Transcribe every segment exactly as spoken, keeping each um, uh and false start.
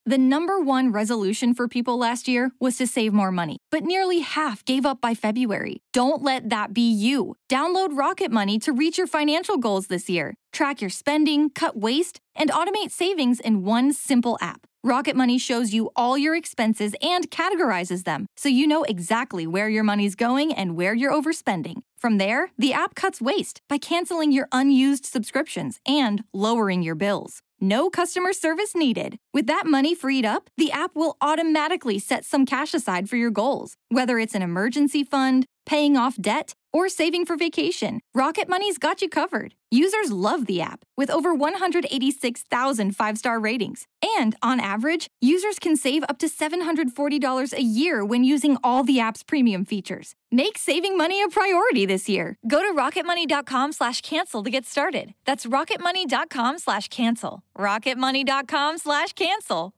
The number one resolution for people last year was to save more money, but nearly half gave up by February. Don't let that be you. Download Rocket Money to reach your financial goals this year. Track your spending, cut waste, and automate savings in one simple app. Rocket Money shows you all your expenses and categorizes them, so you know exactly where your money's going and where you're overspending. From there, the app cuts waste by canceling your unused subscriptions and lowering your bills. No customer service needed. With that money freed up, the app will automatically set some cash aside for your goals, whether it's an emergency fund, paying off debt, or saving for vacation. Rocket Money's got you covered. Users love the app, with over one hundred eighty-six thousand five-star ratings. And on average, users can save up to seven hundred forty dollars a year when using all the app's premium features. Make saving money a priority this year. Go to rocketmoney.com slash cancel to get started. That's rocketmoney.com slash cancel. rocketmoney.com slash cancel.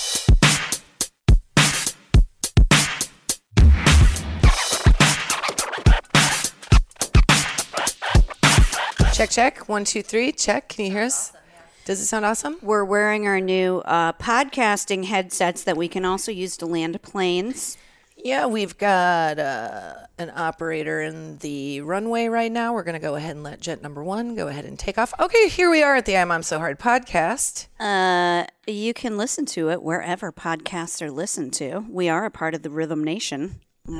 Check, check. One, two, three. Check. Can you hear us? Does it sound awesome? We're wearing our new uh, podcasting headsets that we can also use to land planes. Yeah, we've got uh, an operator in the runway right now. We're going to go ahead and let jet number one go ahead and take off. Okay, here we are at the I'm I'm So Hard podcast. Uh, you can listen to it wherever podcasts are listened to. We are a part of the Rhythm Nation.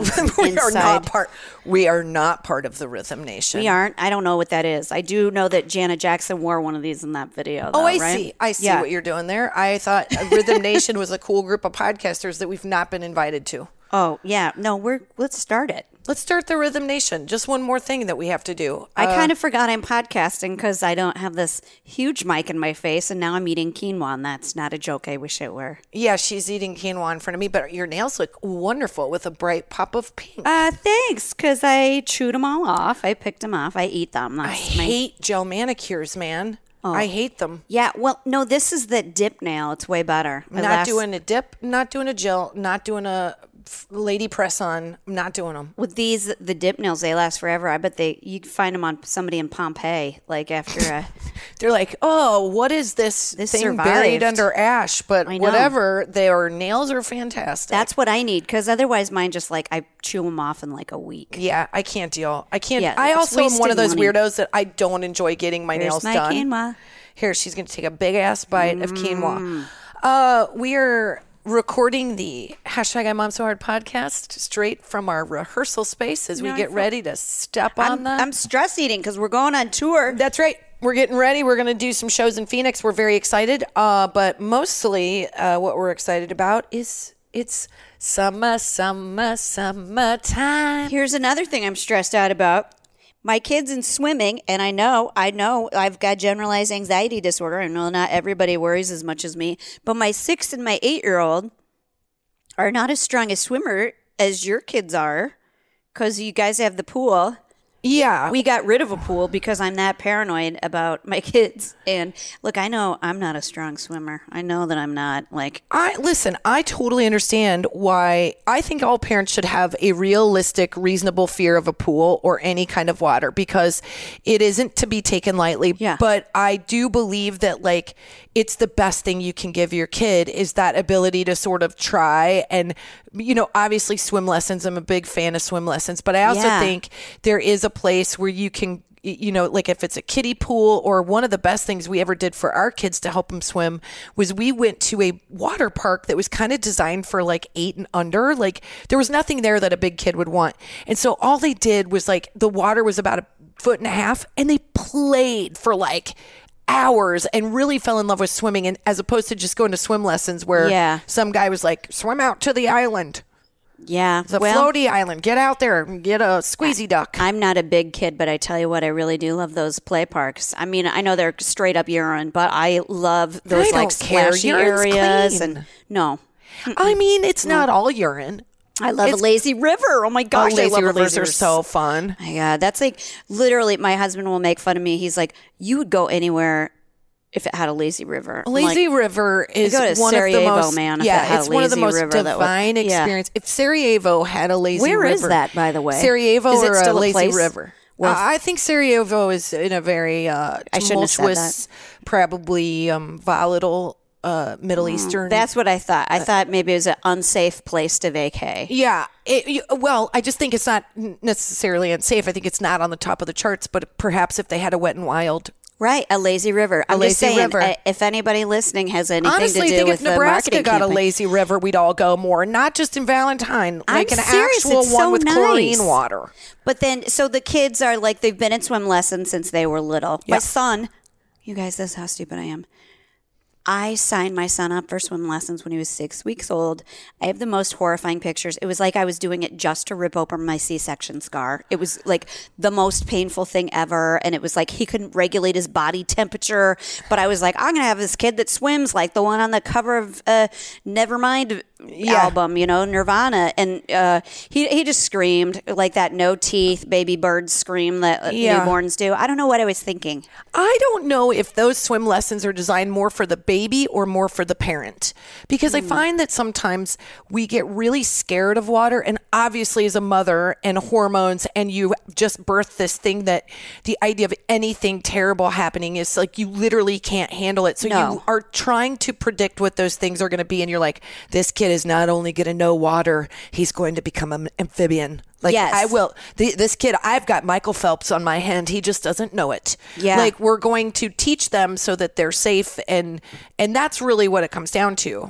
we are not part. We are not part of the Rhythm Nation. We aren't. I don't know what that is. I do know that Janet Jackson wore one of these in that video. Though, oh, I right? see. I see yeah. what you're doing there. I thought Rhythm Nation was a cool group of podcasters that we've not been invited to. Oh yeah, no. We're let's start it. Let's start the Rhythm Nation. Just one more thing that we have to do. I uh, kind of forgot I'm podcasting because I don't have this huge mic in my face, and now I'm eating quinoa, and that's not a joke. I wish it were. Yeah, she's eating quinoa in front of me, but your nails look wonderful with a bright pop of pink. Uh, thanks, because I chewed them all off. I picked them off. I eat them. That's I my... hate gel manicures, man. Oh. I hate them. Yeah, well, no, this is the dip nail. It's way better. My not last... doing a dip, not doing a gel, not doing a lady press on. I'm not doing them. With these, the dip nails, they last forever. I bet they you can find them on somebody in Pompeii, like after a... They're like, oh, what is this, this thing survived. buried under ash? But whatever, their nails are fantastic. That's what I need, because otherwise mine just like, I chew them off in like a week. Yeah, I can't deal. I can't. Yeah, I also am one of those money. weirdos that I don't enjoy getting my Here's nails my done. Quinoa. Here, she's going to take a big ass bite mm. of quinoa. Uh, we are recording the hashtag I'm Mom So Hard podcast straight from our rehearsal space as we no, get ready to step I'm, on that. I'm stress eating because we're going on tour. That's right. We're getting ready. We're going to do some shows in Phoenix. We're very excited. Uh, but mostly uh, what we're excited about is it's summer, summer, summertime. Here's another thing I'm stressed out about. My kid's in swimming, and I know, I know I've got generalized anxiety disorder. I know not everybody worries as much as me, but my six and my eight-year-old are not as strong a swimmer as your kids are because you guys have the pool. Yeah. We got rid of a pool because I'm that paranoid about my kids. And look, I know I'm not a strong swimmer. I know that I'm not. Like, I listen, I totally understand why I think all parents should have a realistic, reasonable fear of a pool or any kind of water because it isn't to be taken lightly. Yeah. But I do believe that like it's the best thing you can give your kid is that ability to sort of try and, you know, obviously swim lessons. I'm a big fan of swim lessons, but I also Yeah. think there is a place where you can, you know, like if it's a kiddie pool, or one of the best things we ever did for our kids to help them swim was we went to a water park that was kind of designed for like eight and under. Like there was nothing there that a big kid would want. And so all they did was like the water was about a foot and a half and they played for like hours and really fell in love with swimming, and as opposed to just going to swim lessons where yeah. some guy was like, swim out to the island. Yeah. The well, floaty island. Get out there and get a squeezy duck. I'm not a big kid, but I tell you what, I really do love those play parks. I mean, I know they're straight up urine, but I love those I like don't care. splashy Urine's areas. clean. And no. I mean, it's not all urine. I love It's- a lazy river. Oh my gosh, oh, lazy I love rivers lazy are so fun. Yeah, that's like literally my husband will make fun of me. He's like, you would go anywhere if it had a lazy river. A lazy like, river is go to one Sarajevo, of the most man, if yeah, it had it's a one of the lazy most river that would- divine yeah. experience. If Sarajevo had a lazy Where river, is that, by the way? Sarajevo Is it or still a a lazy place? river? Well, uh, I think Sarajevo is in a very uh, I shouldn't have said tumultuous, probably um, volatile uh, Middle Eastern. That's what I thought. I thought maybe it was an unsafe place to vacay. Yeah. It, you, well, I just think it's not necessarily unsafe. I think it's not on the top of the charts, but perhaps if they had a Wet and Wild. Right, a lazy river. I'm lazy just saying, river. uh, if anybody listening has anything Honestly, to do I think with if the Nebraska marketing got campaign. a lazy river, we'd all go more. Not just in Valentine, like I'm an serious, actual it's one so with nice. chlorine water. But then, so the kids are like, they've been in swim lessons since they were little. My Yeah. son, you guys, this is how stupid I am. I signed my son up for swim lessons when he was six weeks old. I have the most horrifying pictures. It was like I was doing it just to rip open my C-section scar. It was like the most painful thing ever. And it was like he couldn't regulate his body temperature. But I was like, I'm going to have this kid that swims like the one on the cover of uh, Nevermind Yeah. album, you know, Nirvana. And uh, he, he just screamed like that no teeth baby bird scream that uh, Yeah. newborns do. I don't know what I was thinking. I don't know if those swim lessons are designed more for the baby or more for the parent, because Mm. I find that sometimes we get really scared of water, and obviously as a mother and hormones, and you just birth this thing that the idea of anything terrible happening is like you literally can't handle it. So No. you are trying to predict what those things are going to be, and you're like, this kid is not only going to know water, he's going to become an amphibian. Like, Yes. I will. The, this kid, I've got Michael Phelps on my hand. He just doesn't know it. Yeah. Like, we're going to teach them so that they're safe. And and that's really what it comes down to.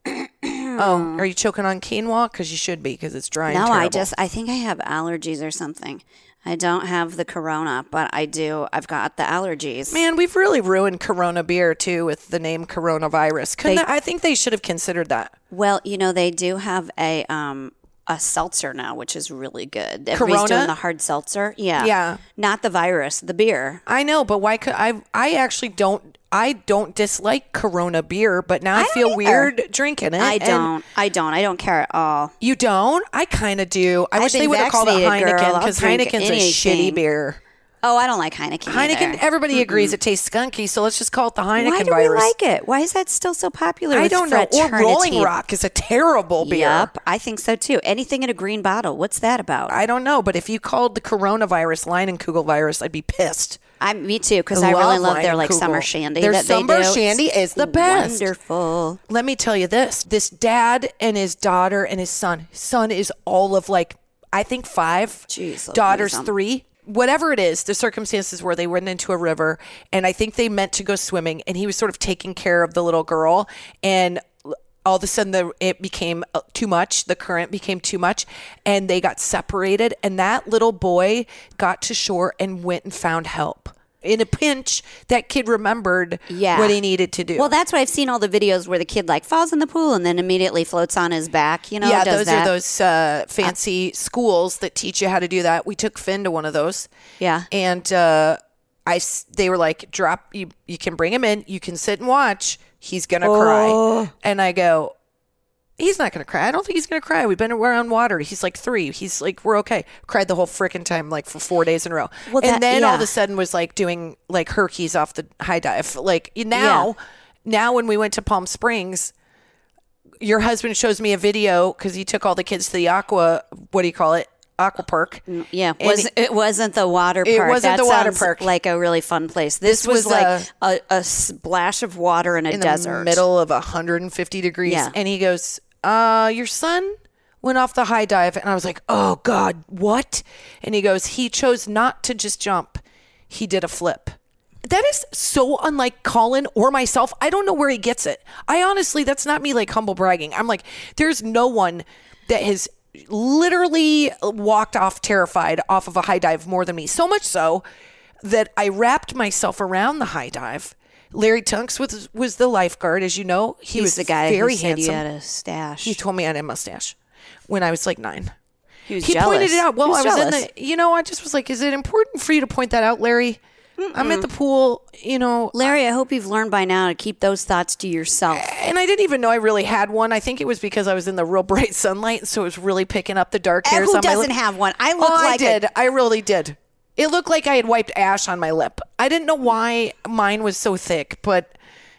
Oh, are you choking on quinoa? Because you should be, because it's dry and No, terrible. I just, I think I have allergies or something. I don't have the corona, but I do. I've got the allergies. Man, we've really ruined Corona beer, too, with the name coronavirus. Couldn't They- I, I think they should have considered that. Well, you know, they do have a um a seltzer now, which is really good. Everybody's Corona? doing the hard seltzer. Yeah. Yeah. Not the virus, the beer. I know, but why could I? I actually don't. I don't dislike Corona beer, but now I, I don't feel either. weird drinking it. I and- don't. I don't. I don't care at all. You don't? I kind of do. I I've wish they been would have called it vaccinated, girl. Heineken, I'll because drink Heineken's a anything. shitty beer. Oh, I don't like Heineken. Heineken, either. everybody agrees it tastes skunky, so let's just call it the Heineken Why do virus. we like it? Why is that still so popular? I with don't know. Or fraternity? Rolling Rock is a terrible beer. Yep, I think so too. Anything in a green bottle. What's that about? I don't know, but if you called the coronavirus Leinenkugel virus, I'd be pissed. I, me too, because I, really love their like Leinenkugel. summer shandy. Their that summer they do. shandy is the best. Wonderful. Let me tell you this. This dad and his daughter and his son. His son is all of like, I think five. Jeez, Daughter's Louise. three. Whatever it is, the circumstances where they went into a river, and I think they meant to go swimming, and he was sort of taking care of the little girl, and all of a sudden the, it became uh, too much. The current became too much, and they got separated, and that little boy got to shore and went and found help. In a pinch, that kid remembered Yeah. what he needed to do. Well, that's what I've seen all the videos where the kid like falls in the pool and then immediately floats on his back. You know, yeah, does those that. are those uh, fancy schools that teach you how to do that. We took Finn to one of those. Yeah. And uh, I, s- they were like, drop, you, you can bring him in. You can sit and watch. He's going to Oh. cry. And I go, he's not going to cry. I don't think he's going to cry. We've been around water. He's like three. He's like, we're okay. Cried the whole freaking time, like for four days in a row. Well, that- and then all of yeah. a sudden was like doing like Herkies off the high dive. Like now, now when we went to Palm Springs, your husband shows me a video because he took all the kids to the aqua, what do you call it? Aqua park. Yeah, And was it wasn't the water park? It wasn't That the water sounds park. Like a really fun place. This, This was, was, like a, a splash of water in a in desert. the middle of one hundred fifty degrees. Yeah. And he goes, uh, your son went off the high dive. And I was like, oh God, what? And he goes, he chose not to just jump. He did a flip. That is so unlike Colin or myself. I don't know where he gets it. I honestly, that's not me like humble bragging. I'm like, there's no one that has literally walked off terrified off of a high dive more than me. So much so that I wrapped myself around the high dive. Larry Tunks was was the lifeguard, as you know. He He's was the guy very who said handsome. you had a stash. He told me I had a mustache when I was like nine. He was He jealous. pointed it out. Well, He I was jealous. in the, you know, I just was like, is it important for you to point that out, Larry? Mm-mm. I'm at the pool, you know. Larry, I hope you've learned by now to keep those thoughts to yourself. And I didn't even know I really had one. I think it was because I was in the real bright sunlight, so it was really picking up the dark And hairs who on my doesn't lip. have one? I look Oh, like I a- did. I really did. It looked like I had wiped ash on my lip. I didn't know why mine was so thick, but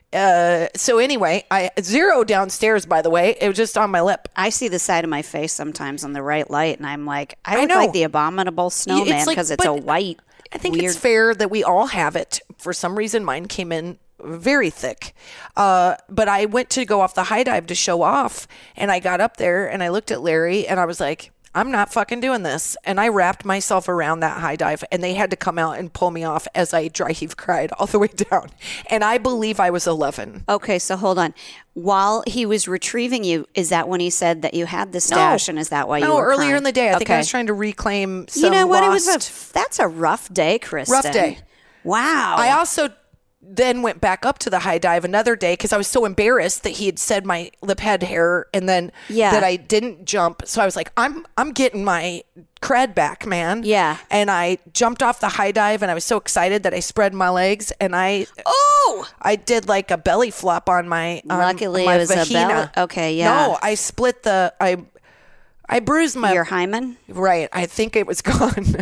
uh, so anyway, I zero downstairs. By the way, it was just on my lip. I see the side of my face sometimes in the right light, and I'm like, I look know. like the abominable snowman like- because it's, a but white. I think weird. it's fair that we all have it. For some reason, mine came in very thick. Uh, but I went to go off the high dive to show off, and I got up there and I looked at Larry and I was like, I'm not fucking doing this. And I wrapped myself around that high dive, and they had to come out and pull me off as I dry heave cried all the way down. And I believe I was eleven. Okay, so hold on. While he was retrieving you, is that when he said that you had the stash, No. and is that why you no, were earlier crying? in the day. I okay. think I was trying to reclaim some You know what? lost... It was a that's a rough day, Kristen. Rough day. Wow. I also then went back up to the high dive another day because I was so embarrassed that he had said my lip head hair and then Yeah. that I didn't jump. So I was like, I'm I'm getting my cred back, man. Yeah. And I jumped off the high dive and I was so excited that I spread my legs and I Oh, I did like a belly flop on my um, Luckily my it was a vagina. belly- okay, yeah. No, I split the I I bruised my your hymen. right. I think it was gone.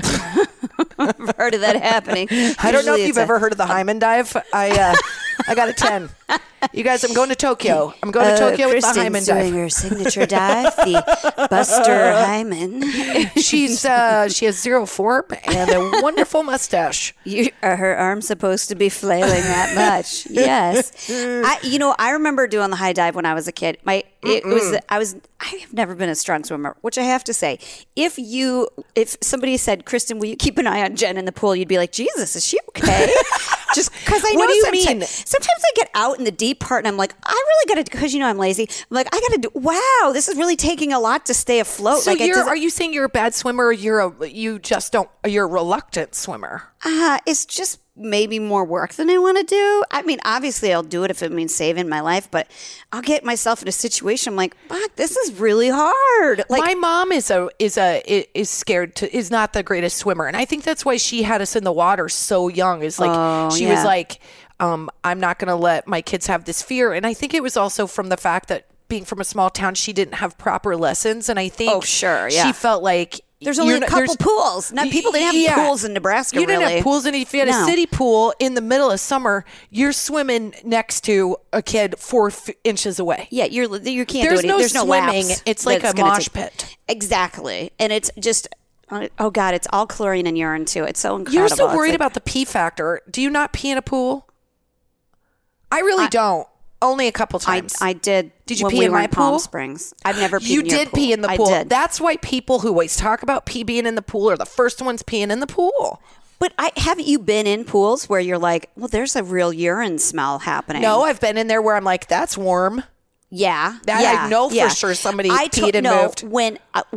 I've heard of that happening. I don't know if you've ever heard of the hymen dive. I uh, I got a ten. You guys, I'm going to Tokyo. I'm going to Tokyo with the Kristen's hymen doing dive. her signature dive, the Buster Hyman. She's uh, she has zero form and a wonderful mustache. You, are her arms supposed to be flailing that much? Yes. I, you know, I remember doing the high dive when I was a kid. My, it Mm-mm. was, I was, I have never been a strong swimmer, which I have to say, if you, if somebody said, Kristen, will you keep an eye on Jen in the pool? You'd be like, Jesus, is she okay? Just because I know What do you sometimes, mean? sometimes I get out in the deep part and I'm like, I really got to, because you know I'm lazy. I'm like, I got to do. Wow, this is really taking a lot to stay afloat. So like, it you're, doesn't- are you saying you're a bad swimmer or you're a, you just don't, you're a reluctant swimmer? Uh, it's just maybe more work than I want to do. I mean, obviously I'll do it if it means saving my life, but I'll get myself in a situation I'm like, fuck, this is really hard. Like, my mom is a is a is scared to is not the greatest swimmer, and I think that's why she had us in the water so young. Is like Oh, she yeah. was like, um, I'm not going to let my kids have this fear, and I think it was also from the fact that being from a small town, she didn't have proper lessons, and I think Oh, sure, yeah. she felt like. there's only you're a not- couple there's- pools. Not people didn't have Yeah. pools in Nebraska. You didn't really. have pools, and if you had No. a city pool in the middle of summer, you're swimming next to a kid four f- inches away. Yeah, you're you can't There's do no it. There's no swimming. laps It's like that's a gonna mosh take- pit. Exactly, and it's just oh god, it's all chlorine and urine too. It's so incredible. You're so It's worried like- about the pee factor. Do you not pee in a pool? I really don't. Only a couple I, times. I did. Did you when pee we in were my in Palm pool? Springs. I've never peed you in your did pool. pee in the I pool. did. That's why people who always talk about pee being in the pool are the first ones peeing in the pool. But I haven't you been in pools where you're like, well, there's a real urine smell happening. No, I've been in there where I'm like, that's warm. Yeah, That yeah, I know for yeah. sure somebody I peed and no, moved. when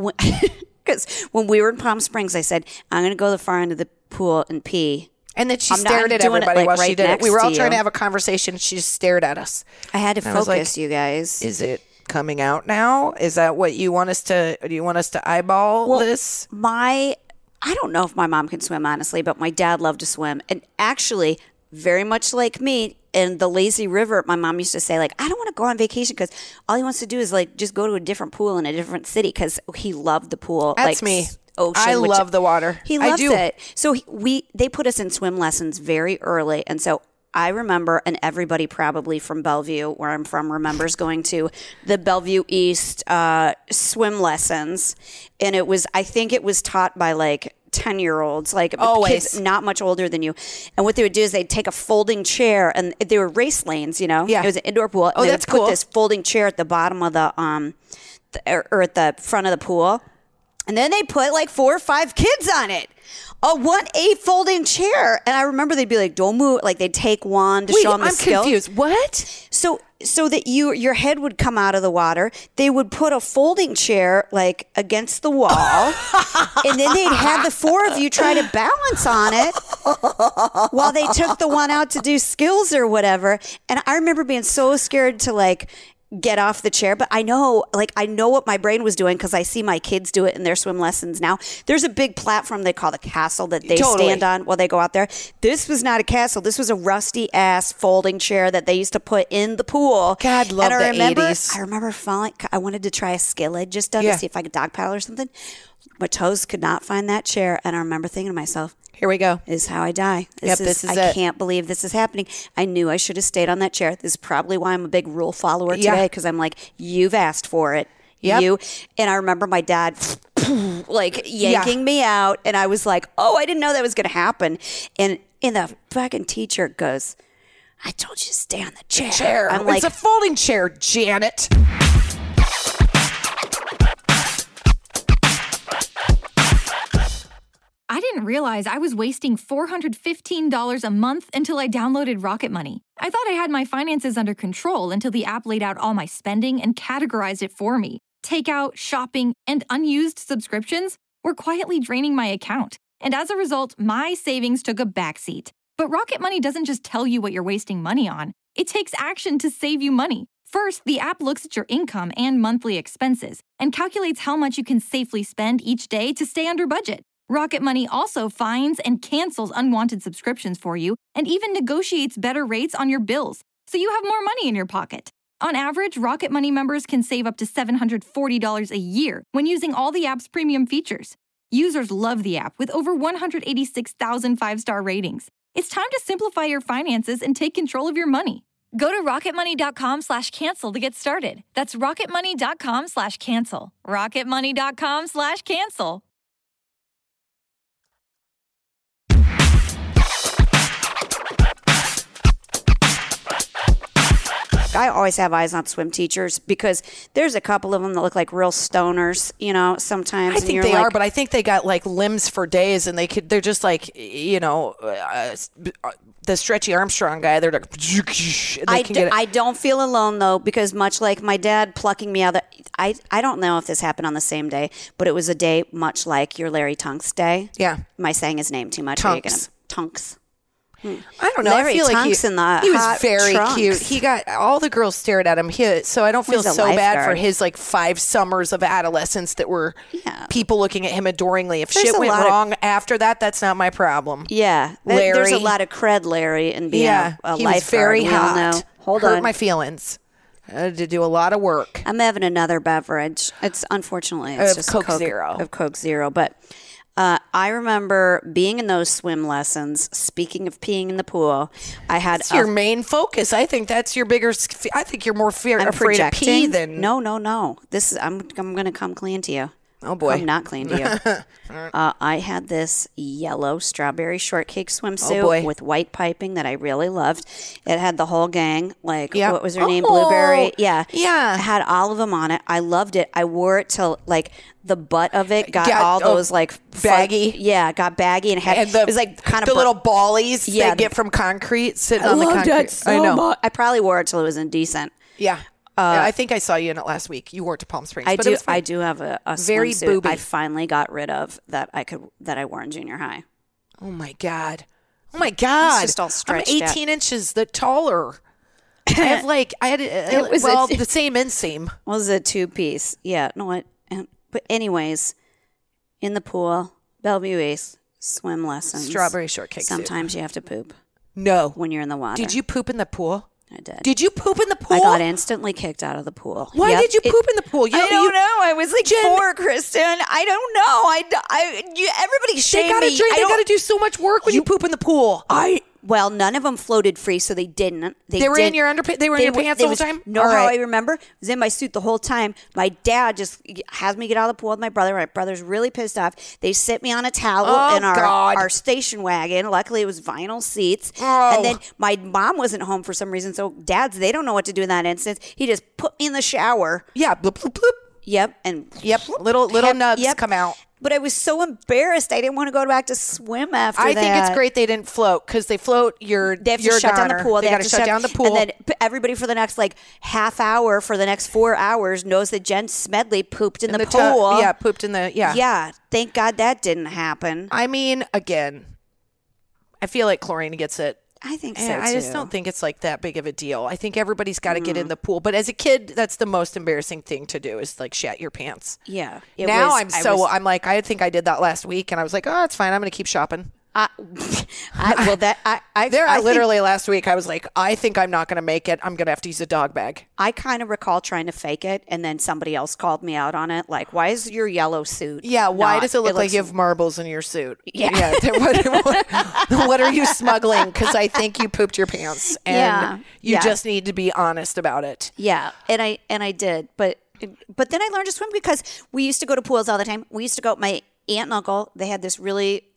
because when, when we were in Palm Springs, I said I'm going to go to the far end of the pool and pee. And then she I'm not- stared I'm at doing it, everybody like, while she right did it. We next were all to trying you. to have a conversation. She just stared at us. I had to And I was focus, like, you guys. Is it coming out now? Is that what you want us to? Do you want us to eyeball Well, this? My, I don't know if my mom can swim, honestly, but my dad loved to swim. And actually, very much like me, in the lazy river, my mom used to say, like, I don't want to go on vacation because all he wants to do is, like, just go to a different pool in a different city because he loved the pool. That's like, me. s- Ocean, I which- love the water. He I loves do. it. So he, we, they put us in swim lessons very early. And so I remember, and everybody probably from Bellevue, where I'm from, remembers going to the Bellevue East uh, swim lessons. And it was, I think it was taught by like ten year olds, like Always. kids not much older than you. And what they would do is they'd take a folding chair, and they were race lanes, you know? Yeah. It was an indoor pool. And Oh, they that's would put cool. this folding chair at the bottom of the, um, the, or, or at the front of the pool. And then they put like four or five kids on it. A one eight folding chair. And I remember they'd be like, don't move. Like they'd take one to Wait, show them the I'm skill. confused. What? So so that you your head would come out of the water. They would put a folding chair like against the wall. And then they'd have the four of you try to balance on it while they took the one out to do skills or whatever. And I remember being so scared to like get off the chair, but I know, like, I know what my brain was doing because I see my kids do it in their swim lessons now. There's a big platform they call the castle that they Totally. stand on while they go out there. This was not a castle. This was a rusty ass folding chair that they used to put in the pool. God, love and I the remember, eighties. I remember falling. I wanted to try a skill I'd just done Yeah. to see if I could dog paddle or something. My toes could not find that chair, and I remember thinking to myself, Here we go. this is how I die. Yep, this is I it. can't believe this is happening. I knew I should have stayed on that chair. This is probably why I'm a big rule follower Yeah. today, because I'm like, you've asked for it. Yep. You and I remember my dad like yanking me out, and I was like, oh, I didn't know that was going to happen. And and the fucking teacher goes, I told you to stay on the chair. Chair. I'm It's like, a folding chair, Janet. I didn't realize I was wasting four hundred fifteen dollars a month until I downloaded Rocket Money. I thought I had my finances under control until the app laid out all my spending and categorized it for me. Takeout, shopping, and unused subscriptions were quietly draining my account. And as a result, my savings took a backseat. But Rocket Money doesn't just tell you what you're wasting money on. It takes action to save you money. First, the app looks at your income and monthly expenses and calculates how much you can safely spend each day to stay under budget. Rocket Money also finds and cancels unwanted subscriptions for you and even negotiates better rates on your bills, so you have more money in your pocket. On average, Rocket Money members can save up to seven hundred forty dollars a year when using all the app's premium features. Users love the app with over one hundred eighty-six thousand five-star ratings. It's time to simplify your finances and take control of your money. Go to rocketmoney.com slash cancel to get started. That's rocketmoney.com slash cancel. rocketmoney.com slash cancel. I always have eyes on swim teachers because there's a couple of them that look like real stoners, you know, sometimes. I and think you're they like, are, but I think they got like limbs for days, and they could. They're just like, you know, uh, the Stretchy Armstrong guy. They're like, and they I, can d- get it. I don't feel alone though, because much like my dad plucking me out of the, I, I don't know if this happened on the same day, but it was a day much like your Larry Tunks day. Yeah. Am I saying his name too much? Are you Tunks. gonna- Tunks. I don't know. Larry I feel like Tunks he, in the he was hot very trunks. cute. He got all the girls stared at him. He, so I don't feel He's a so bad for lifeguard. his like five summers of adolescence that were Yeah. people looking at him adoringly. If There's shit a went lot of- wrong after that, that's not my problem. Yeah. Th- There's a Larry. lot of cred, Larry, in being Yeah, a, a he lifeguard. was very we all hot. know. Hold Hurt on. my feelings. I had to do a lot of work. I'm having another beverage. It's unfortunately it's Of just Coke Zero. of Coke Zero. But uh, I remember being in those swim lessons. Speaking of peeing in the pool, I had That's a- your main focus. I think that's your bigger. sc- I think you're more fear, I'm afraid of pee projecting. than No, no, no. This is I'm I'm going to come clean to you. Oh, boy. I'm not clean to you. uh, I had this yellow strawberry shortcake swimsuit Oh, boy. with white piping that I really loved. It had the whole gang. Like, Yeah. what was her name? Oh, Blueberry. Yeah. yeah. I had all of them on it. I loved it. I wore it till, like, the butt of it got Got- all oh, those, like, fu- baggy? yeah, it got baggy and had, and the it was, like, kind of the little ballies Yeah. they get from concrete sitting I on the loved concrete. it so I know. much. I probably wore it till it was indecent. Yeah. Yeah, I think I saw you in it last week. You wore it to Palm Springs. I but do. It was fine. I do have a, a Very swimsuit booby. I finally got rid of that I could that I wore in junior high. Oh my god. Oh my god. just all stretched I'm out. eighteen inches the taller. I have like I had a, It was well a- the same inseam. Was a two piece. Yeah. No. What? But anyways, in the pool, Bellevue Ace swim lessons. Strawberry shortcake soup. Sometimes you have to poop No. when you're in the water. Did you poop in the pool? I did. Did you poop in the pool? I got instantly kicked out of the pool. Why Yep. did you It- poop in the pool? You, I don't you, know. I was like Jen- four, Kristen. I don't know. I, I you, everybody They shame gotta me. drink. I They don't- gotta do so much work when you, poop in the pool. I well, none of them floated free, so they didn't. They, They were in didn't- your underpa- they were in your were- pants they all the was- time? Know All how right. I remember? I was in my suit the whole time. My dad just has me get out of the pool with my brother. My brother's really pissed off. They sit me on a towel Oh, in our God. our station wagon. Luckily, it was vinyl seats. Oh. And then my mom wasn't home for some reason, so dads they don't know what to do in that instance. He just put me in the shower. Yeah. Bloop, bloop, bloop. Yep, and Yep. Little little Yep, nubs yep. come out. But I was so embarrassed. I didn't want to go back to swim after I that. think it's great they didn't float because they float. You're They have to you're a shut down the goner. pool. They, They, got have to to shut down the pool. And then p- everybody for the next like half hour, for the next four hours, knows that Jen Smedley pooped in, In the, tu- pool. yeah, pooped in the yeah. Yeah. Thank God that didn't happen. I mean, again, I feel like chlorine gets it. I think so And too. I just don't think it's like that big of a deal. I think everybody's got to get in the pool. But as a kid, that's the most embarrassing thing to do is like shat your pants. Yeah. It now was- I'm I so was- I'm like I think I did that last week and I was like, oh, it's fine. I'm going to keep shopping. I, I, well, that I, I, There, I I think- literally last week I was like, I think I'm not going to make it. I'm going to have to use a dog bag. I kind of recall trying to fake it, and then somebody else called me out on it. Like, why is your yellow suit? Yeah, why not- does it look like looks- you have marbles in your suit? Yeah. what, what, what are you smuggling? Because I think you pooped your pants, and Yeah, you yeah. just need to be honest about it. Yeah, and I and I did, but but then I learned to swim because we used to go to pools all the time. We used to go. My aunt and uncle, they had this really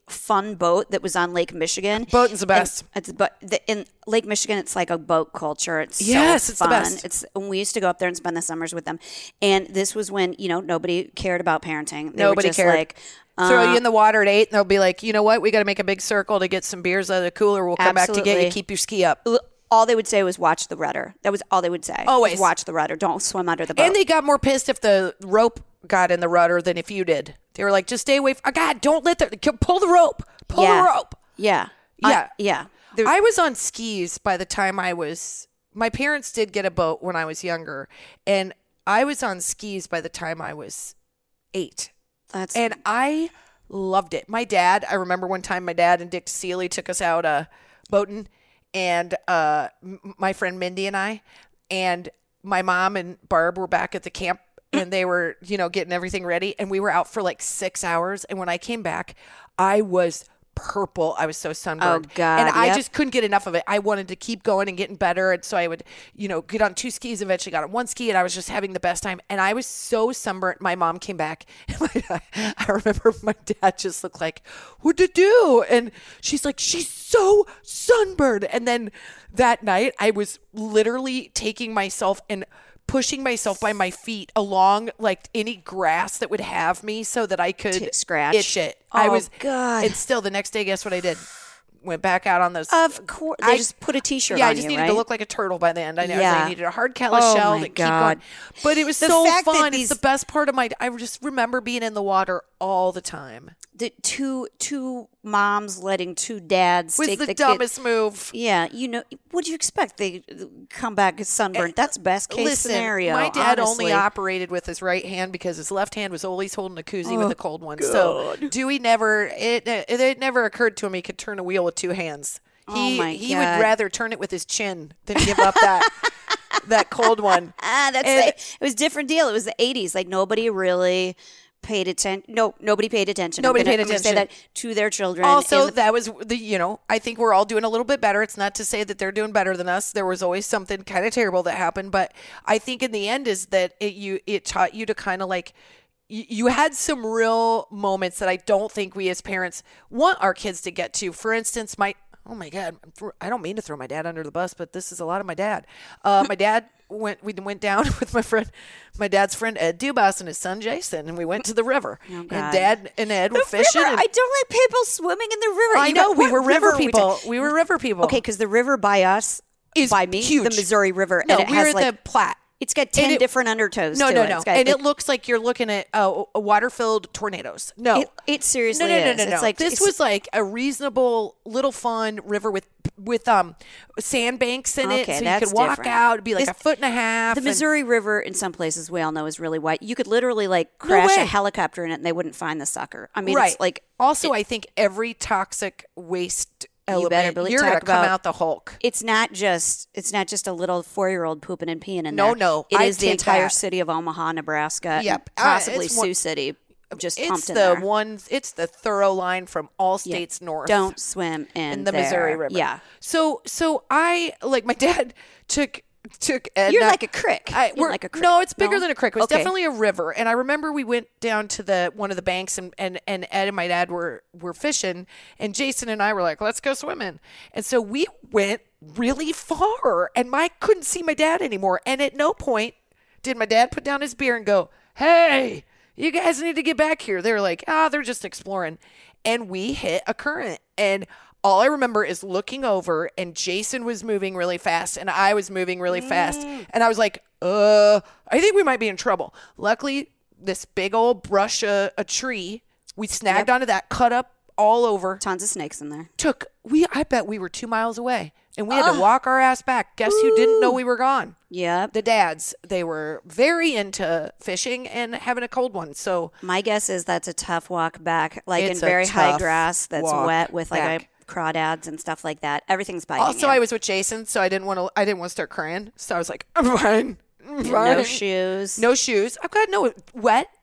fun boat that was on Lake Michigan. Boating's the best. And it's but the, in Lake Michigan, it's like a boat culture. It's yes, so it's fun. the best. It's and we used to go up there and spend the summers with them. And this was when you know nobody cared about parenting. They Nobody were just cared. Like, Throw uh, you in the water at eight, and they'll be like, you know what? We got to make a big circle to get some beers out of the cooler. We'll come Absolutely. back to get you. Keep your ski up. all they would say was watch the rudder. That was all they would say. Always. Was watch the rudder. Don't swim under the boat. And they got more pissed if the rope got in the rudder than if you did. They were like, just stay away from, oh, God, don't let the, pull the rope. Pull yeah. the rope. Yeah. Yeah. Uh, yeah. There, I was on skis by the time I was, my parents did get a boat when I was younger. And I was on skis by the time I was eight. that's And I loved it. My dad, I remember one time my dad and Dick Seeley took us out uh, boating, and uh, m- my friend Mindy and I, and my mom and Barb were back at the camp, and they were, you know, getting everything ready, and we were out for like six hours. And when I came back, I was purple. I was so sunburned. Oh, God, And I yep. just couldn't get enough of it. I wanted to keep going and getting better. And so I would, you know, get on two skis, eventually got on one ski, and I was just having the best time. And I was so sunburnt. My mom came back. And my, I remember my dad just looked like, what'd you do? And she's like, she's so sunburned. And then that night I was literally taking myself and pushing myself by my feet along like any grass that would have me so that I could To scratch. itch it. Oh, I was, God. and still the next day, guess what I did? Went back out on those. Of course. They I- just put a T-shirt yeah, on I just you, needed right? to look like a turtle by the end. I know Yeah. I needed a hard callus Oh, shell my to keep God. going. But it was The so fact that fun. these- It's the best part of my. I just remember being in the water all the time. The two two moms letting two dads It was take the, the, kid. dumbest move. Yeah, you know, what do you expect? They come back sunburned. That's best case Listen, scenario. my dad honestly. only operated with his right hand because his left hand was always holding a koozie Oh, with a cold one. So Dewey never, it, it it never occurred to him he could turn a wheel with two hands. He Oh, my he God. would rather turn it with his chin than give up that that cold one. Ah, that's And- the, it was a different deal. It was the eighties. Like nobody really paid attention. No, nobody paid attention. Nobody I'm gonna, paid I'm gonna say attention. that to their children. Also, and the- that was the, you know, I think we're all doing a little bit better. It's not to say that they're doing better than us. There was always something kind of terrible that happened. But I think in the end is that it, you, it taught you to kind of like, you, you had some real moments that I don't think we as parents want our kids to get to. For instance, my, oh my God, I don't mean to throw my dad under the bus, but this is a lot of my dad. Uh, my dad went, we went down with my friend, my dad's friend Ed Dubas and his son Jason, and we went to the river. Oh, and God. Dad and Ed were The fishing. river. and- I don't like people swimming in the river. I You know got- we what were river are we people. talking- We were river people. Okay, because the river by us Is by me, huge. the Missouri River, No, and it we has were at like the Platte. it's got ten it- different undertows. No, to no, it. no. It's got, And like, it looks like you're looking at uh, water-filled tornadoes. No. It, it seriously no, no, no, is. no, no. It's like this it's- was like a reasonable, little fun river with with um sandbanks in it, Okay, so you that's could walk different. out. It'd be like This- a foot and a half. The and- Missouri River, in some places, we all know, is really wide. You could literally like crash way. a helicopter in it, and they wouldn't find the sucker. I mean, right. it's like also, I think every toxic waste element, better believe- you're talk gonna come about- out the Hulk. it's not just it's not just a little four year old pooping and peeing in No, there. no, it I'd is the take entire that. city of Omaha, Nebraska. Yep. and Uh, possibly it's one- Sioux City. Just It's pumped in the there. one. It's the thorough line from all Yeah. states north. Don't swim in, in the there. Missouri River. Yeah, So so I like my dad took took Ed. you're and I- like a crick. I, You're we're, like a crick. No, it's bigger No? than a creek. It was Okay. definitely a river. And I remember we went down to the one of the banks, and, and, and Ed and my dad were were fishing, and Jason and I were like, let's go swimming. And so we went really far, and Mike couldn't see my dad anymore. And at no point did my dad put down his beer and go, hey, you guys need to get back here. They were like, ah, they're just exploring. And we hit a current, and all I remember is looking over, and Jason was moving really fast, and I was moving really fast. And I was like, uh, I think we might be in trouble. Luckily, this big old brush, a, a tree, we snagged Yep. onto that, cut up all over. Tons of snakes in there. Took, we, I bet we were two miles away, and we had to walk our ass back. Guess who didn't know we were gone? Yep. The dads. They were very into fishing and having a cold one. So My guess is that's a tough walk back, like It's in a very high tough get that's walk wet with like back. a crawdads and stuff like that. Everything's biting also, you. I was with Jason, so I didn't want to. I didn't want to start crying. So I was like, I'm fine. I'm no fine. shoes. No shoes. I've got no wet.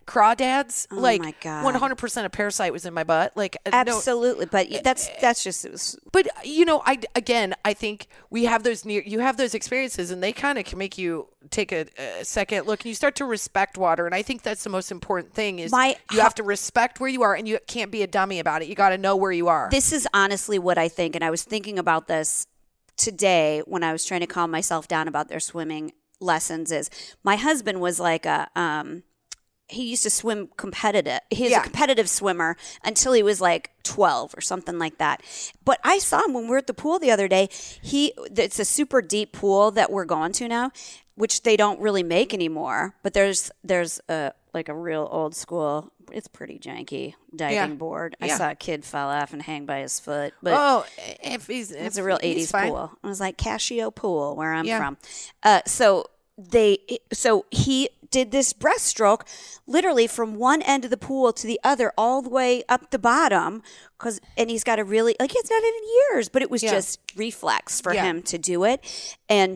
crawdads. Oh, like my God. one hundred percent of parasite was in my butt. Like uh, no- Absolutely. But that's that's just it was, But you know, I again, I think we have those near. You have those experiences, and they kind of can make you take a, a second look, and you start to respect water. And I think that's the most important thing: is My- you have to respect where you are, and you can't be a dummy about it. You got to know where you are. this is honestly what I think. And I was thinking about this today when I was trying to calm myself down about their swimming lessons. Is my husband was like a um he used to swim competitive. He's Yeah. a competitive swimmer until he was like twelve or something like that. But I saw him when we were at the pool the other day. He it's a super deep pool that we're going to now, which they don't really make anymore. But there's there's a like a real old school. It's pretty janky diving Yeah. board. I Yeah. saw a kid fell off and hang by his foot. But oh, if he's it's if a real he's eighties fine. pool. It was like Casio Pool where I'm Yeah. from. Uh, so they so he did this breaststroke literally from one end of the pool to the other all the way up the bottom cuz and he's got a really like he's done it in years, but it was Yeah. just reflex for Yeah. him to do it. And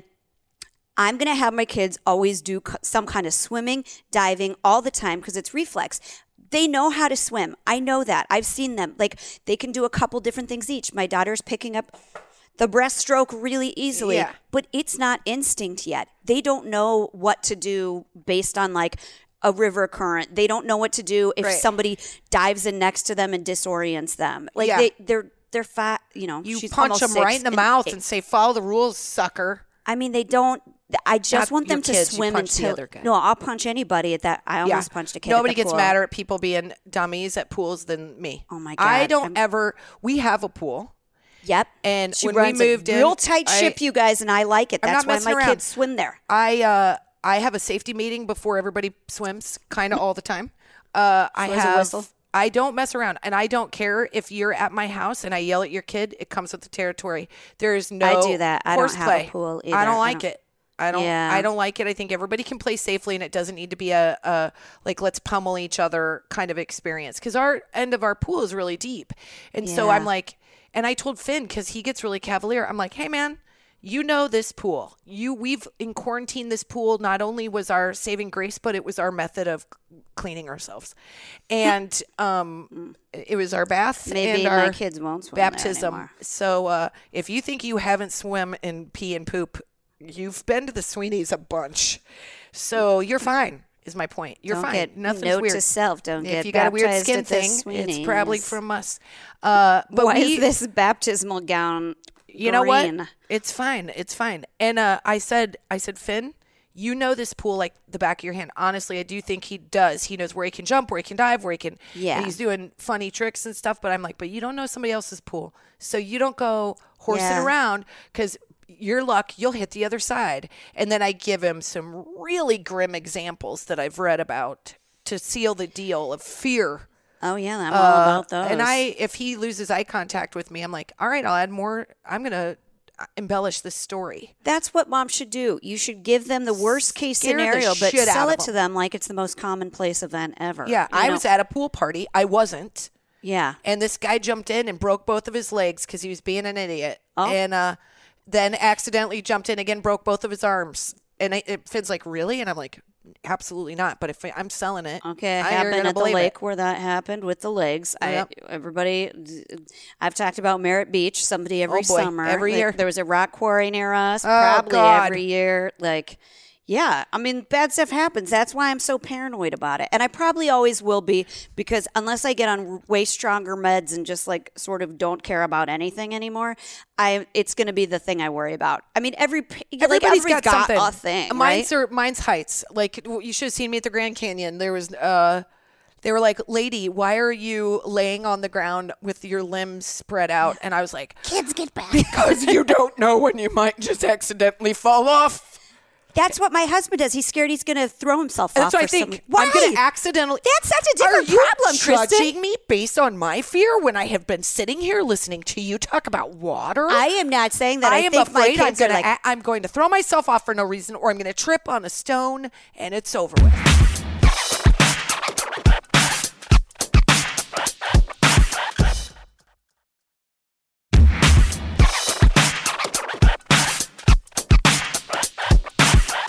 I'm going to have my kids always do c- some kind of swimming, diving all the time because it's reflex. They know how to swim. I know that. I've seen them. Like they can do a couple different things each. My daughter's picking up the breaststroke really easily, Yeah. but it's not instinct yet. They don't know what to do based on like a river current. They don't know what to do if Right. somebody dives in next to them and disorients them. Like Yeah. they, they're they're fat. You know, You she's punch almost them six right in the and- mouth and say, "Follow the rules, sucker." I mean, they don't. I just Not want them your to kids, you swim punch the until. other guy. No, I'll punch anybody at that. I almost punched a kid. Nobody at the gets pool. madder at people being dummies at pools than me. Oh, my I God. don't I'm- ever. We have a pool. Yep. And she when we runs moved a in, real tight I- ship, you guys, and I like it. I'm That's not why messing my around. kids swim there. I uh, I have a safety meeting before everybody swims, kind of all the time. Uh, I Blows a have. whistle. I don't mess around, and I don't care if you're at my house and I yell at your kid. It comes with the territory. There is no. I do that. I don't have a horseplay. pool I either. don't I like don't- it. I don't. Yeah. I don't like it. I think everybody can play safely, and it doesn't need to be a, a like let's pummel each other kind of experience. Because our end of our pool is really deep, and so Yeah. I'm like, and I told Finn because he gets really cavalier. I'm like, hey man, you know this pool. You we've in quarantine. This pool not only was our saving grace, but it was our method of cleaning ourselves, and um, it was our bath Maybe and our my kids won't swim there baptism. anymore. So uh, if you think you haven't swim in pee and poop, you've been to the Sweeney's a bunch. So you're fine. Is my point. You're Don't fine. get Nothing's note weird. to self. Don't if get you got a weird baptized skin at the thing, it's probably Sweeney's. from us. Uh, but Why we, is this baptismal gown? you know what? green? It's fine. It's fine. And uh, I said, I said, Finn, you know this pool like the back of your hand. Honestly, I do think he does. He knows where he can jump, where he can dive, where he can. Yeah. And he's doing funny tricks and stuff. But I'm like, but you don't know somebody else's pool, so you don't go horsing Yeah. around because your luck, you'll hit the other side. And then I give him some really grim examples that I've read about to seal the deal of fear. Oh yeah, I'm all about those. And I, if he loses eye contact with me, I'm like, all right, I'll add more. I'm gonna embellish this story. That's what mom should do. You should give them the worst case Scare the scenario, but shit out sell of it to them. them like it's the most commonplace event ever. Yeah, You I know? was at a pool party. I wasn't. Yeah. And this guy jumped in and broke both of his legs because he was being an idiot. Oh. And uh, then accidentally jumped in again, broke both of his arms. And I, it, Finn's like, really? And I'm like, absolutely not. But if I'm selling it, Okay, it I- you're happened gonna at the believe lake it. where that happened with the legs. Yep. I everybody, I've talked about Merritt Beach. Somebody every Oh, boy, summer, every Like, year. There was a rock quarry near us. Oh, probably God. every year. Like, yeah, I mean, bad stuff happens. That's why I'm so paranoid about it, and I probably always will be because unless I get on way stronger meds and just like sort of don't care about anything anymore, I it's going to be the thing I worry about. I mean, every like, Everybody's everybody's got, something. a thing. Mine's right? are mine's heights. Like you should have seen me at the Grand Canyon. There was uh they were like, lady, why are you laying on the ground with your limbs spread out? And I was like, Kids get back. because you don't know when you might just accidentally fall off. That's what my husband does. He's scared he's going to throw himself That's off. what I for think. some- Why? I'm going to accidentally. That's such a different Are you problem, Kristen. judging me based on my fear when I have been sitting here listening to you talk about water? I am not saying that. I, I am think my afraid I'm kids are going to like, I'm going to throw myself off for no reason, or I'm going to trip on a stone and it's over with. my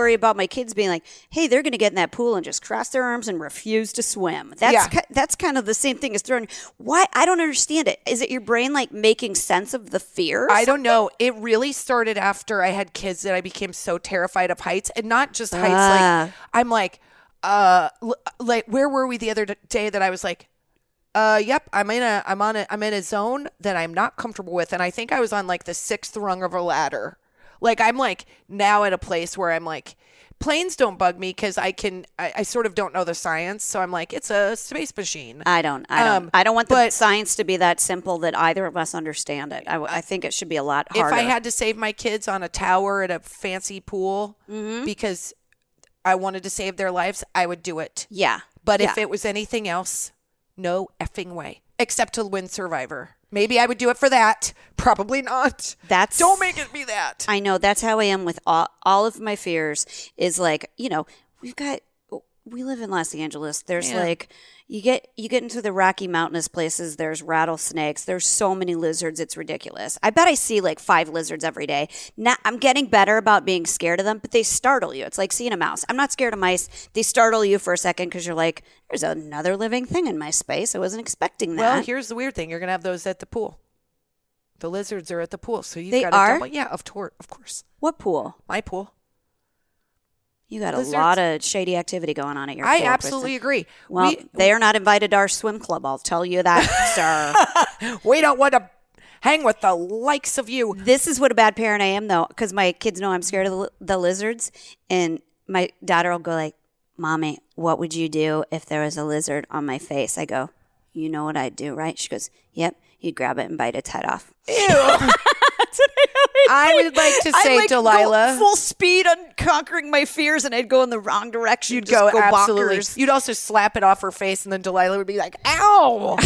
worry about my kids being like, hey, they're going to get in that pool and just cross their arms and refuse to swim. That's Yeah. ki- that's kind of the same thing as throwing. Why? I don't understand it. Is it your brain like making sense of the fear? I don't know. It really started after I had kids that I became so terrified of heights, and not just heights. Ah. Like I'm like, uh, l- like where were we the other d- day that I was like, uh, yep, I'm in a, I'm on a, I'm in a zone that I'm not comfortable with, and I think I was on like the sixth rung of a ladder. Like I'm like now at a place where I'm like, planes don't bug me because I can, I, I sort of don't know the science, so I'm like, it's a space machine. I don't. I don't. Um, I don't want the but- science to be that simple that either of us understand it. I, I think it should be a lot harder. If I had to save my kids on a tower at a fancy pool Mm-hmm. because I wanted to save their lives, I would do it. yeah. But yeah. if it was anything else, no effing way. Except to win Survivor. Maybe I would do it for that. Probably not. That's Don't make it be that. I know that's how I am with all, all of my fears is like, you know, we've got we live in Los Angeles. There's Yeah. like you get you get into the Rocky Mountainous places, there's rattlesnakes, there's so many lizards, it's ridiculous. I bet I see like five lizards every day. Now I'm getting better about being scared of them, but they startle you. It's like seeing a mouse. I'm not scared of mice. They startle you for a second because you're like, there's another living thing in my space. I wasn't expecting that. Well, here's the weird thing. You're going to have those at the pool. The lizards are at the pool. So you've They got to are? double. Yeah, of, tor- of course. What pool? My pool. You got a Lizards- lot of shady activity going on at your I pool, absolutely Kristen. agree. Well, we, they are not invited to our swim club. I'll tell you that, sir. we don't want to hang with the likes of you. This is what a bad parent I am, though, because my kids know I'm scared of the, li- the lizards, and my daughter will go like, "Mommy, what would you do if there was a lizard on my face?" I go, "You know what I'd do, right?" She goes, "Yep." You'd grab it and bite its head off. Ew. I would like to say, I'd like Delilah. go full speed on conquering my fears, and I'd go in the wrong direction. You'd just go, absolutely. bonkers. You'd also slap it off her face, and then Delilah would be like, "Ow,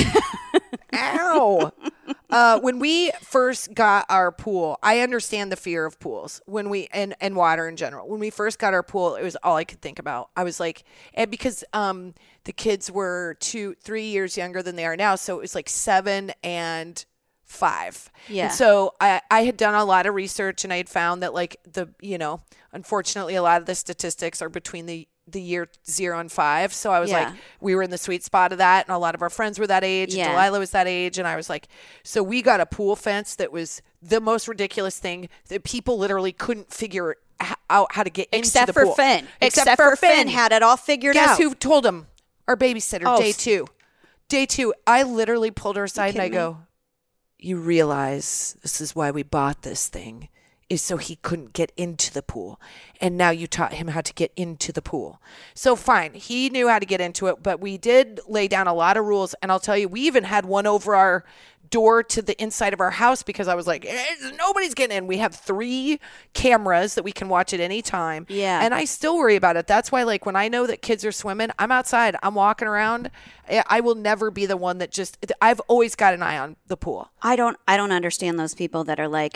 ow." Uh, when we first got our pool, I understand the fear of pools when we and, and water in general. When we first got our pool, it was all I could think about. I was like, and because um, the kids were two, three years younger than they are now, so it was like seven and five. Yeah. And so I, I had done a lot of research, and I had found that like the, you know, unfortunately, a lot of the statistics are between the the year zero and five. So I was Yeah. like, we were in the sweet spot of that. And a lot of our friends were that age. Yeah. And Delilah was that age. And I was like, so we got a pool fence that was the most ridiculous thing that people literally couldn't figure h- out how to get Except into the for pool. Finn. Except, for Finn. had it all figured Guess out. who told him? Our babysitter, Oh, day f- two. Day two, I literally pulled her aside and I kidding go, you realize this is why we bought this thing, is so he couldn't get into the pool. And now you taught him how to get into the pool. So fine, he knew how to get into it, but we did lay down a lot of rules. And I'll tell you, we even had one over our door to the inside of our house because I was like, eh, nobody's getting in. We have three cameras that we can watch at any time. Yeah. And I still worry about it. That's why, like, when I know that kids are swimming, I'm outside, I'm walking around. I I will never be the one that just, I've always got an eye on the pool. I don't I don't understand those people that are like,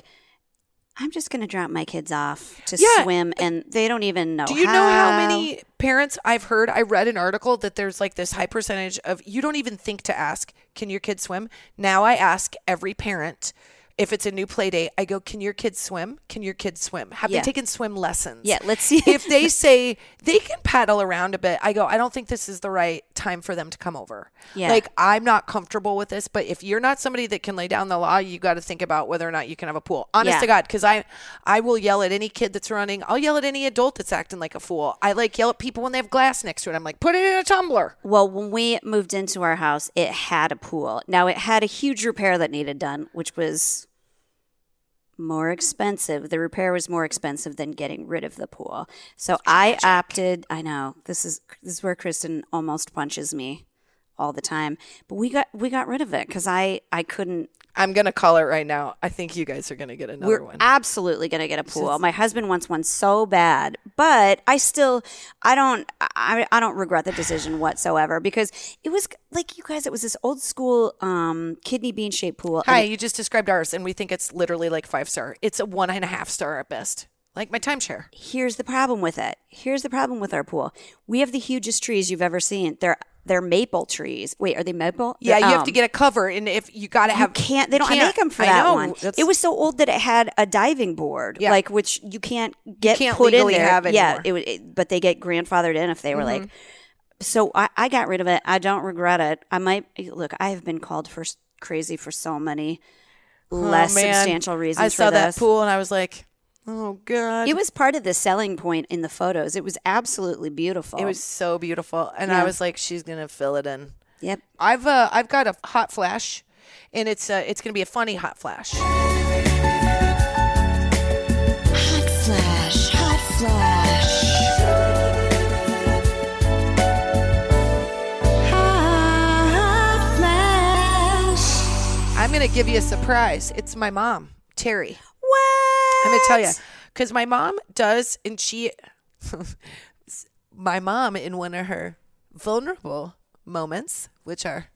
I'm just going to drop my kids off to Yeah. swim, and they don't even know Do you how. know how many parents I've heard? I read an article that there's like this high percentage of you don't even think to ask, can your kid swim? Now I ask every parent if it's a new play date, I go, can your kids swim? Can your kids swim? Have Yeah. they taken swim lessons? Yeah, let's see. If they say they can paddle around a bit, I go, I don't think this is the right time for them to come over. Yeah. Like, I'm not comfortable with this, but if you're not somebody that can lay down the law, you got to think about whether or not you can have a pool. Honest Yeah. to God, because I, I will yell at any kid that's running. I'll yell at any adult that's acting like a fool. I like yell at people when they have glass next to it. I'm like, put it in a tumbler. Well, when we moved into our house, it had a pool. Now, it had a huge repair that needed done, which was more expensive. The repair was more expensive than getting rid of the pool. So I opted, I know, this is this is where Kristen almost punches me all the time. But we got we got rid of it because I, I couldn't. I'm going to call it right now. I think you guys are going to get another We're one. absolutely going to get a pool. My husband wants one so bad, but I still, I don't, I, I don't regret the decision whatsoever because it was like you guys. It was this old school um, kidney bean shaped pool. Hi, and it- you just described ours, and we think it's literally like five star. It's a one and a half star at best, like my timeshare. Here's the problem with it. Here's the problem with our pool. We have the hugest trees you've ever seen. They're they're maple trees. Wait, are they maple? Yeah, They're, you have um, to get a cover, and if you got to You have, can't. They don't can't. make them for I that know, one. that's- It was so old that it had a diving board, Yeah. like which you can't get can't put in legally there. have yeah, anymore. it, would- it, but they get grandfathered in if they were Mm-hmm. like. So I, I got rid of it. I don't regret it. I might look. I have been called for s- crazy for so many less Oh, man. substantial reasons. I saw for that this. pool, and I was like, oh god, It was part of the selling point in the photos. It was absolutely beautiful. it was so beautiful, and Yeah. I was like, she's gonna fill it in. Yep. I've uh, I've got a hot flash, and it's uh, it's gonna be a funny hot flash. Hot flash, hot flash. Hot flash. I'm gonna give you a surprise. It's my mom, Terry. What? I'm gonna tell you, because my mom does, and she, my mom, in one of her vulnerable moments, which are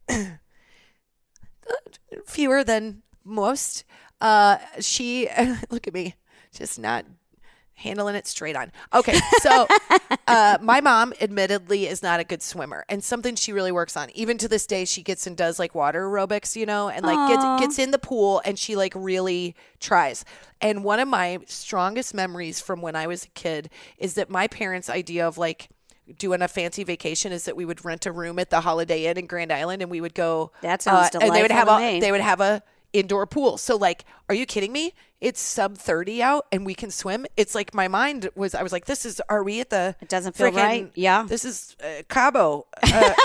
fewer than most, uh, she look at me, just not handling it straight on. Okay, so uh, my mom admittedly is not a good swimmer, and something she really works on. Even to this day, she gets and does like water aerobics, you know, and like gets gets in the pool, and she like really tries. And one of my strongest memories from when I was a kid is that my parents' idea of like doing a fancy vacation is that we would rent a room at the Holiday Inn in Grand Island, and we would go. That sounds uh, And they would have delightful to a me. they would have a indoor pool. So like, are you kidding me? It's sub thirty out and we can swim. It's like my mind was, I was like, this is, are we at the, It doesn't feel frickin- right. Yeah. This is uh, Cabo. Uh,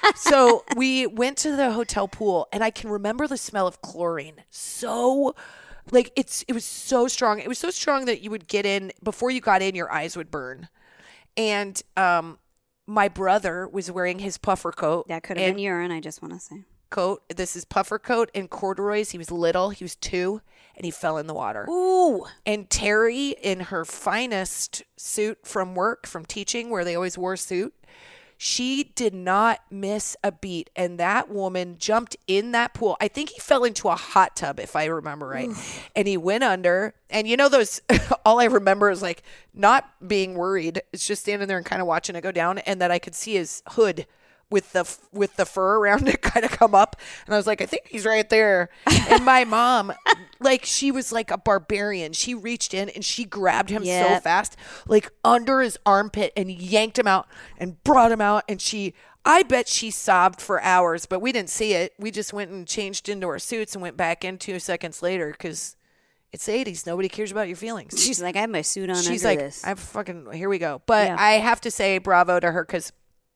so we went to the hotel pool and I can remember the smell of chlorine. So like it's, it was so strong. It was so strong that you would get in before you got in, your eyes would burn. And, um, my brother was wearing his puffer coat. That could have and- been urine. I just want to say. coat. This is puffer coat and corduroys. He was little. He was two, and he fell in the water. Ooh. And Terry, in her finest suit from work, from teaching, where they always wore a suit, she did not miss a beat. And that woman jumped in that pool. I think he fell into a hot tub, if I remember right. And he went under. And you know, those, all I remember is like not being worried. It's just standing there and kind of watching it go down. And that I could see his hood with the with the fur around it kind of come up, and I was like, I think he's right there. And my mom, like, she was like a barbarian. She reached in and she grabbed him so Yep. fast, like under his armpit, and yanked him out and brought him out. And she, I bet she sobbed for hours, but we didn't see it. We just went and changed into our suits and went back in two seconds later because it's the eighties. Nobody cares about your feelings. She's like, I have my suit on She's under like, this. I'm fucking, here we go. But Yeah. I have to say bravo to her because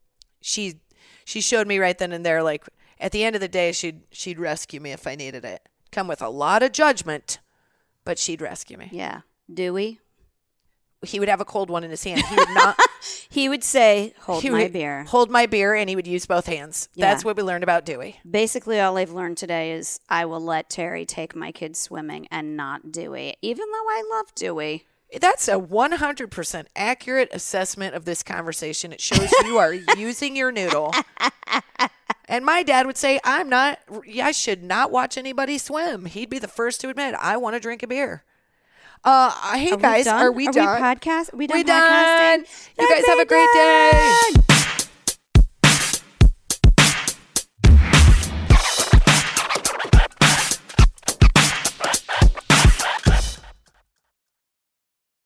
she she showed me right then and there, like at the end of the day, she'd she'd rescue me if I needed it. Come with a lot of judgment, but she'd rescue me. yeah. Dewey? He would have a cold one in his hand. He would not He would say, hold he my would beer. Hold my beer, and he would use both hands. Yeah. That's what we learned about Dewey. Basically, all I've learned today is I will let Terry take my kids swimming and not Dewey, even though I love Dewey. That's a one hundred percent accurate assessment of this conversation. It shows you are using your noodle. And my dad would say, I'm not, I should not watch anybody swim. He'd be the first to admit, I want to drink a beer. Uh, hey Are we guys, done? are we Are done? we podcast? Are we done We podcasting? done. You guys have a great day.